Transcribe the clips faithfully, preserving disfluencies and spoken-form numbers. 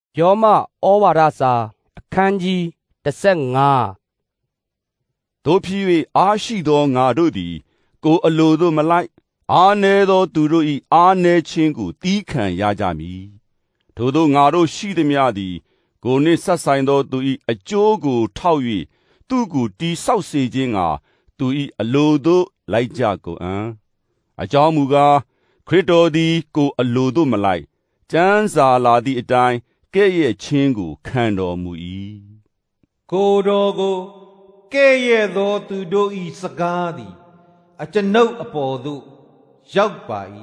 ယောမဩဝါဒစာအခန်းကြီးတစ်ဆယ့်ငါးတို့ဖြစ်၍အားရှိသောငါတို့သည်ကိုယ်အလိုသို့မလိုက်အားနည်းသောသူတို့၏အားနည်းခြင်းကိုသီးခံရကြမည်ထို့သောငါတို့ရှိသည်များသည်ကိုယ်နှင့်ဆက်ဆိုင်သောသူ၏အကျိုးကိုထောက်၍သူကိုတိဆောက်စေခြင်းကသူ၏အလိုသို့လိုက်ကြကုန်အံ့အကြောင်းမူကားခရစ်တော်သည်ကိုယ်အလိုသို့မလိုက်ကျမ်းစာလာသည့်အတိုင်းကဲ့ရဲ့ခြင်းကိုခံတော်မူ၏ကိုယ်တော်ကိုကဲ့ရဲ့သောသူတို့၏စကားသည်အကျွန်ုပ်အပေါ်သို့ရောက်ပါ၏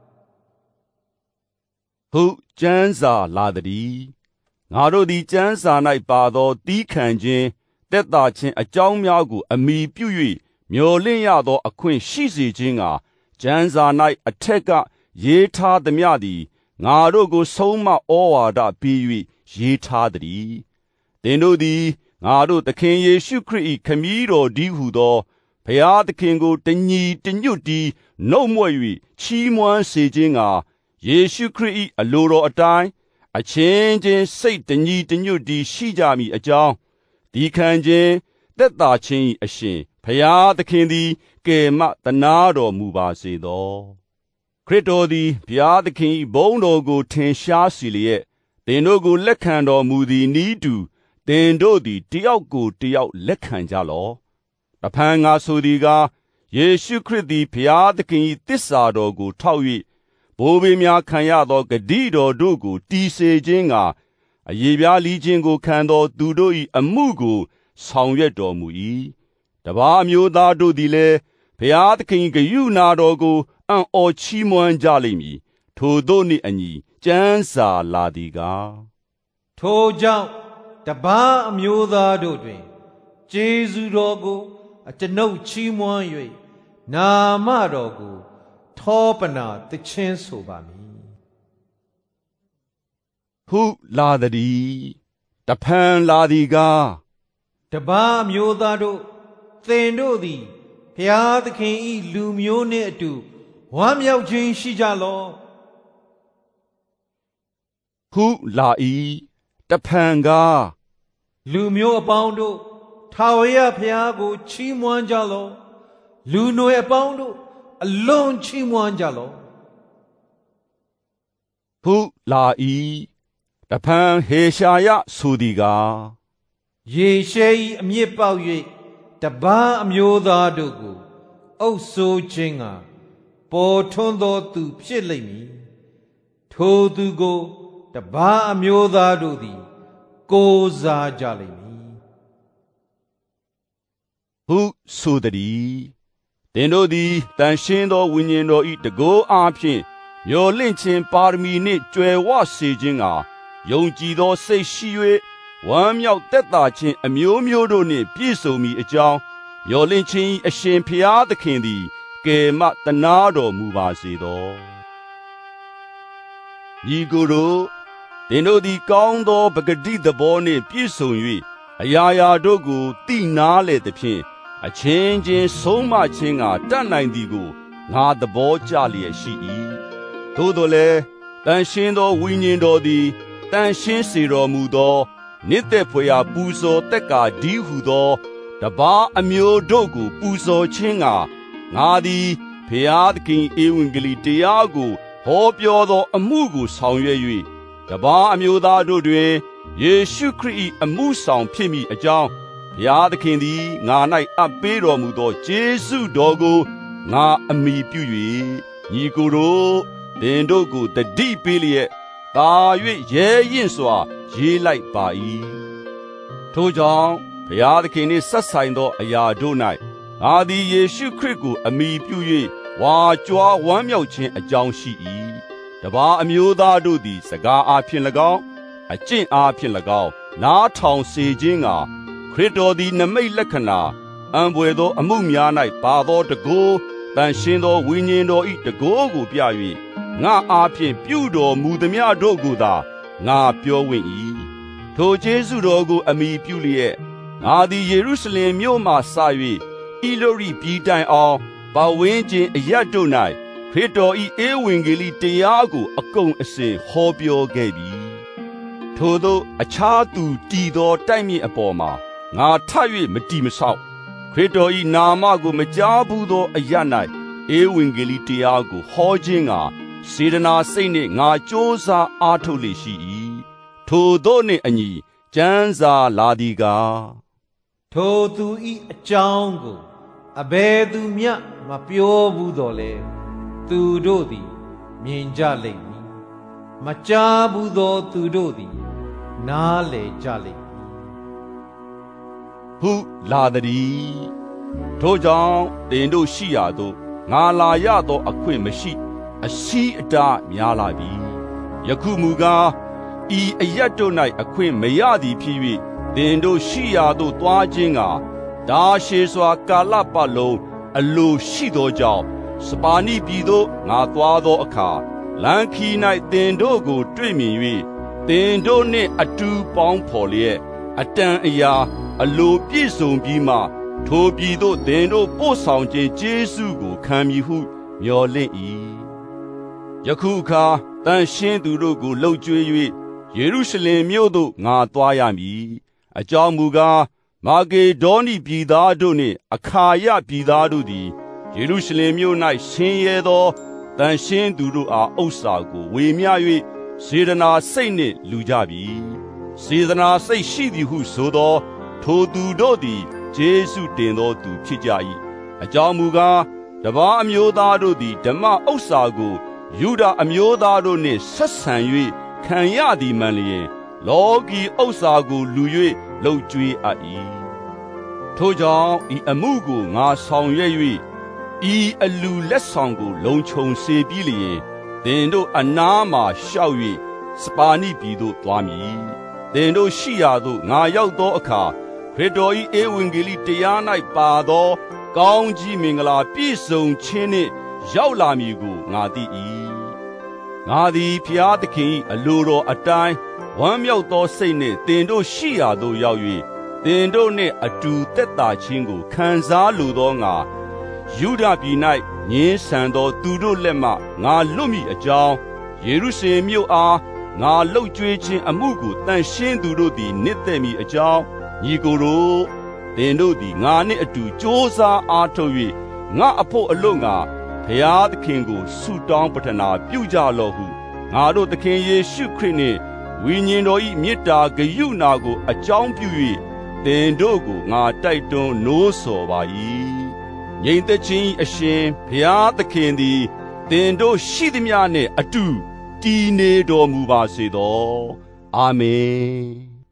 ဟုတ်ကျမ်းစာလာသည်ငါတို့သည်ကျမ်းစာ၌ပါသောတီးခံခြင်းတက်တာခြင်းအကြောင်းများကိုအမိပြု၍မျော်လင့်ရသောအခွင့်ရှိစေခြင်းကကျမ်းစာ၌အထက်ကရေးထားသည်များသည်ငါတို့ကိုဆုံးမဩဝါဒပေး၍ရေးထားသည်သင်တို့သည်ငါတို့သခင်ယေရှုခရစ်၏ခမည်းတော်ဒီဟုသောဘုရားသခင်ကိုတညီတညွတ်တီနှုတ်မြွက်၍ချီးမွမ်းစေခြင်းကယေရှုခရစ်၏အလိုတော်အတိုင်းအချင်းချင်းစိတ်တညီတညွတ်တီရှိကြမည်အကြောင်းဒီခံခြင်းသက်သာခြင်း၏အရှင်ဘုရားသခင်သည်ကယ်မသနာတော်မူပါစေသောခရစ်တော်သည်ဘုရားသခင်၏ဘုန်းတော်ကိုထင်ရှားစေလျက်သင်တို့ကိုလက်ခံတော်မူသည်နည်းတူသင်တို့သည်တယောက်ကိုတယောက်လက်ခံကြလော့တဖန်ငါဆိုသည်ကားယေရှုခရစ်သည်ဘုရားသခင်၏သစ္စာတော်ကိုထောက်၍ဘိုးဘေးများခံရသောဂတိတော်တို့ကိုတည်စေခြင်းကအယေပြားလီခြင်းကိုခံသောသူတို့၏အမှုကိုဆောင်ရွက်တော်မူ၏တပါးမျိုးသားတို့သည်လည်းဘုရားသခင်ဂရုဏာတော်ကိုအံ့ဩချီးမွမ်းကြလိမ့်မည်ထိုတို့နှင့်အညီကျမ်းစာလာသည်ကားထိုကြောင့်တပါးအမျိုးသားတို့တွင်ကျေးဇူးတော်ကိုအကျွန်ုပ်ချီးမွမ်း၍နာမတော်ကိုထောပနာသခြင်းဆိုပါမည်ဟုလာသည်တဖန်လာသည်ကားတပါးအမျိုးသားတို့သင်တို့သည်ဘုရားသခင်၏လူမျိုးနှင့်အတူဝမ်းမြောက်ခြင်းရှိကြလော့ဟုလာ၏တဖန်ကားလူမျိုးအပေါင်းတို့ထာဝရဘုရားကိုချီးမွမ်းကြလော့လူနွယ်အပေါင်းတို့အလွန်ချီးမွမ်းကြလော့ဟုလာ၏တဖန်ဟေရှာယဆိုသည်ကားယေရှဲ၏အမြစ်ပေါက်၍တပါးအမျိုးသားတို့ကိုအုပ်ဆိုးခြင်းကပေါ်ထွန်းသောသူဖြစ်လိမ့်မည်ထိုသူကိုတပါးအမျိုးသားတို့သည်ကိုးစားကြလိမ့်မည်ဟုဆိုသည်သင်တို့သည်တန်ရှင်းသောဝိညာဉ်တော်၏တကိုးအားဖြင့်မျော်လင့်ခြင်းပါရမီနှင့်ကြွယ်ဝစေခြင်းကယုံကြည်သောစိတ်ရှိ၍ဝမ်းမြောက်သက်သာခြင်းအမျိုးမျိုးတို့နှင့်ပြည့်စုံမည်အကြောင်းမျော်လင့်ခြင်း၏အရှင်ဘုရားသခင်သည်ကယ်မသနာတော်မူပါစေသောညီကိုတို့သင်တို့သည်ကောင်းသောပဂတိသဘောနှင့်ပြည့်စုံ၍အရာရာတို့ကိုသိနာလေသဖြင့်အချင်းချင်းဆုံးမခြင်းကတတ်နိုင်သည်ကိုငါသဘောကျလျက်ရှိ၏သို့တော်လည်းတန်ရှင်းသောဝိညာဉ်တော်သည်တန်ရှင်းစေတော်မူသောနိတ္တဖွယ်ရာပူဇော်တက်ကာဒီဟုသောတပါးအမျိုးတို့ကိုပူဇော်ခြင်းကငါသည်ဘုရားသခင်ဧဝံဂေလိတရားကိုဟောပြောသောအမှုကိုဆောင်ရွက်၍တပါးအမျိုးသားတို့တွင်ယေရှုခရစ်၏အမှုဆောင်ဖြစ်မည်အကြောင်းဘုရားသခင်သည်ငါ၌အပ်ပေးတော်မူသောကျေးဇူးတော်ကိုငါအမိပြု၍ညီကိုတို့သင်တို့ကိုတတိပေးလျက်သာ၍ရဲရင့်စွာရေးလိုက်ပါ၏ထို့ကြောင့်ဘုရားသခင်နှင့်ဆက်ဆိုင်သောအရာတို့၌ငါသည်ယေရှုခရစ်ကိုအမိပြု၍ဝါကြွားဝမ်းမြောက်ခြင်းအကြောင်းရှိ၏တပါးအမျိုးသားတို့သည်စကားအားဖြင့်၎င်းအကျင့်အားဖြင့်၎င်းနားထောင်စေခြင်းကခရစ်တော်သည်နမိတ်လက္ခဏာအံပွေသောအမှုများ၌ပါသောတကိုးတန်ရှင်းသောဝိညာဉ်တော်၏တကိုးကိုပြ၍ငါအားဖြင့်ပြုတော်မူသမျှတို့ကိုသာငါပြောဝင့်၏ထိုကျေးဇူးတော်ကိုအမိပြုလျက်ငါသည်ယေရုရှလင်မြို့မှစ၍ဣလောရိပြည်တိုင်အောင်ပါဝင်းခြင်းအရတ်တို့၌ခရစ်တော်၏ဧဝံဂေလိတရားကိုအကုန်အစင်ဟောပြောခဲ့ပြီထိုထိုသို့အခြားသူတည်သောတိုက်မြစ်အပေါ်မှာငါထ၍မတည်မဆောက်ခရစ်တော်၏နာမကိုမကြားဘူးသောအရ၌ဧဝံဂေလိတရားကိုဟောခြင်းကစေတနာစိတ်နှင့်ငါကြိုးစားအားထုတ်လေရှိ၏ထိုသို့နှင့်အညီကျမ်းစာလာသည်ကားထိုသူ၏အကြောင်းကိုအဘယ်သူမျှမပြောဘူးတော်လဲသူတို့သည်မြင်ကြလိမ့်မည်မကြားဘူးသောသူတို့သည်နားလည်ကြလိမ့်မည်ဟုလာသည်ထိုကြောင့်တင်တို့ရှိရာသို့ငါလာရသောအခွင့်မရှိအရှိအတားများလာပြီယခုမူကားဤအရတ်တို့၌အခွင့်မရသည်ဖြစ်၍တင်တို့ရှိရာသို့သွားခြင်းကဒါရှေစွာကာလပတ်လုံးအလိုရှိသောကြောင့်စပါနိပြည်သို့ငါသွားသောအခါလမ်းခီ၌တင်တို့ကိုတွေ့မြင်၍တင်တို့နှင့်အတူပေါင်းဖော်လျက်အတန်အရာအလိုပြည့်စုံပြီးမှထိုပြည်သို့တင်တို့ပို့ဆောင်ခြင်းကျေးဇူးကိုခံမည်ဟုမျှော်လင့်၏ယခုအခါတန်ရှင်းသူတို့ကိုလှုပ်ကြွေး၍ယေရုရှလင်မြို့သို့ငါသွားရမည်အကြောင်းမူကားမာကေဒေါနိပြည်သားတို့နှင့်အခါယပြည်သားတို့သည်ယေရုရှလင်မြို့၌ဆင်းရဲသောတန်ရှင်းသူတို့အားဥစ္စာကိုဝေမျှ၍စေတနာစိတ်နှင့်လူကြပြီစေတနာစိတ်ရှိသည်ဟုဆိုသောထိုသူတို့သည်ယေရှုတင်သောသူဖြစ်ကြ၏အကြောင်းမူကားတပါးအမျိုးသားတို့သည်ဓမ္မဥစ္စာကိုယူဒအမျိုးသားတို့နှင့်ဆက်ဆံ၍ခံရသည်မှန်လျင်လောကီဥစ္စာကိုလူ၍လှုပ်ကြွေးအပ်၏ထိုကြောင့်ဤအမှုကိုငါဆောင်ရွက်၍ဤအလူလက်ဆောင်ကိုလုံခြုံစေပြီးလျင်သင်တို့အနားမှရှောက်၍စပါနိပြည်သို့သွားမည်သင်တို့ရှိရာသို့ငါရောက်သောအခါခရစ်တော်၏ဧဝံဂေလိတရား၌ပါသောကောင်းကြီးမင်္ဂလာပြည့်စုံခြင်းနှင့်ရောက်လာမည်ကိုငါသိ၏ငါသည်ဖျားသခင်၏အလိုတော်အတိုင်းဝမ်းမြောက်သောစိတ်နှင့်သင်တို့ရှိရာသို့ရောက်၍သင်တို့နှင့်အတူသက်သာခြင်းကိုခံစားလိုသောငါယုဒပြည်၌ငြင်းဆန်သောသူတို့လက်မှငါလွတ်မိအကြောင်းယေရုရှလင်မြို့အားငါလှုပ်ကြွေးခြင်းအမှုကိုတန်ရှင်းသူတို့သည်နှစ်သက်မိအကြောင်းညီကိုတို့သင်တို့သည်ငါနှင့်အတူကြိုးစားအားထုတ်၍ငါအဖို့အလို့ငါဘုရားသခင်ကိုဆုတောင်းပတနာပြုကြလော့ဟုငါတို့သခင်ယေရှုခရစ်နှင့်ဝိညာဉ်တော်၏မေတ္တာဂရုဏာကိုအကြောင်းပြု၍သင်တို့ကိုငါတိုက်တွန်းနိုးဆော်ပါ၏ငြိမ်သက်ခြင်းအရှင်ဘုရားသခင်သည်သင်တို့ရှိသမျှနှင့်အတူတည်နေတော်မူပါစေသောအာမင်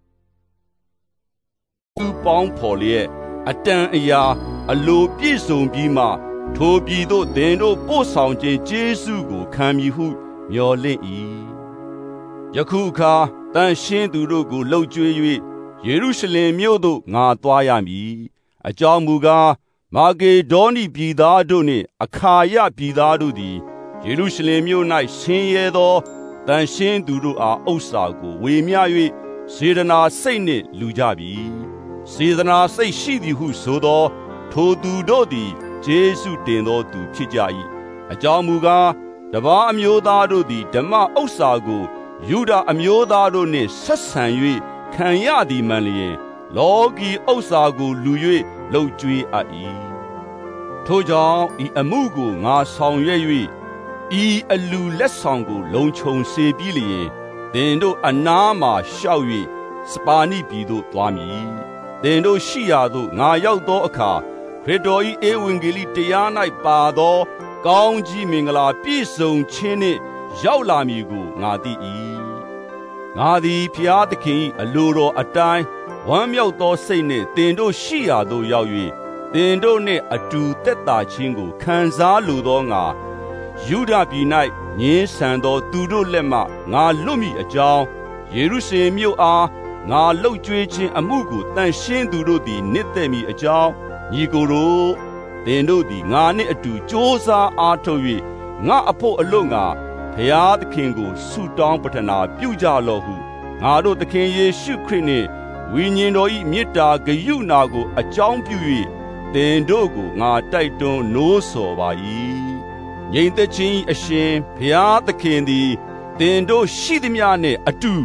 သူပေါင်းဖော်လျက်အတန်အရာအလိုပြည့်စုံပြီးမှထိုပြည်သို့သင်တို့ပို့ဆောင်ခြင်းကျေးဇူးကိုခံမည်ဟုမျှော်လင့်၏ယခုအခါတန်ရှင်းသူတို့ကိုလှုပ်ကြွေး၍ယေရုရှလင်မြို့သို့ငါသွားရမည်အကြောင်းမူကားမာကေဒေါနိပြည်သားတို့နှင့်အခါယပြည်သားတို့သည်ယေရုရှလင်မြို့၌ဆင်းရဲသောတန်ရှင်းသူတို့အားဥစ္စာကိုဝေမျှ၍စေတနာစိတ်နှင့်လူကြပြီစေတနာစိတ်ရှိသည်ဟုဆိုသောထိုသူတို့သည်ယေရှုတင်သောသူဖြစ်ကြ၏အကြောင်းမူကားတပါးအမျိုးသားတို့သည်ဓမ္မဥစ္စာကိုယုဒအမျိုးသားတို့နှင့်ဆက်ဆံ၍ခံရသည်မှန်လျင်လောကီဥစ္စာကိုလူ၍လှုပ်ကြွေးအပ်၏ထိုကြောင့်ဤအမှုကိုငါဆောင်ရွက်၍ဤအလူလက်ဆောင်ကိုလုံခြုံစေပြီးလျင်သင်တို့အနားမှရှောက်၍စပါနိပြည်သို့သွားမည်သင်တို့ရှိရာသို့ငါရောက်သောအခါခရစ်တော်၏ဧဝံဂေလိတရား၌ပါသောကောင်းကြီးမင်္ဂလာပြည့်စုံခြင်းနှင့်ရောက်လာမည်ကိုငါသိ၏ငါသည်ဖျားသခင်၏အလိုတော်အတိုင်းဝမ်းမြောက်သောစိတ်နှင့်သင်တို့ရှိရာသို့ရောက်၍သင်တို့နှင့်အတူသက်သာခြင်းကိုခံစားလိုသောငါယုဒပြည်၌ငြင်းဆန်သောသူတို့လက်မှငါလွတ်မိအကြောင်းယေရုရှလင်မြို့အားငါလှုပ်ကြွေးခြင်းအမှုကိုတန်ရှင်းသူတို့သည်နှစ်သက်မိအကြောင်းညီကိုတို့သင်တို့သည်ငါနှင့်အတူကြိုးစားအားထုတ်၍ငါအဖို့အလို့ငါဘုရားသခင်ကိုဆုတောင်းပတနာပြုကြလော့ဟုငါတို့သခင်ယေရှုခရစ်နှင့်ဝိညာဉ်တော်၏မေတ္တာဂရုဏာကိုအကြောင်းပြု၍သင်တို့ကိုငါတိုက်တွန်းနိုးဆော်ပါ၏ငြိမ်သက်ခြင်းအရှင်ဘုရားသခင်သည်သင်တို့ရှိသမျှနှင့်အတူတ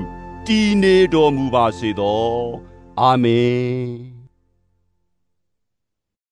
တည်နေတော်မူပါစေသောအာမင်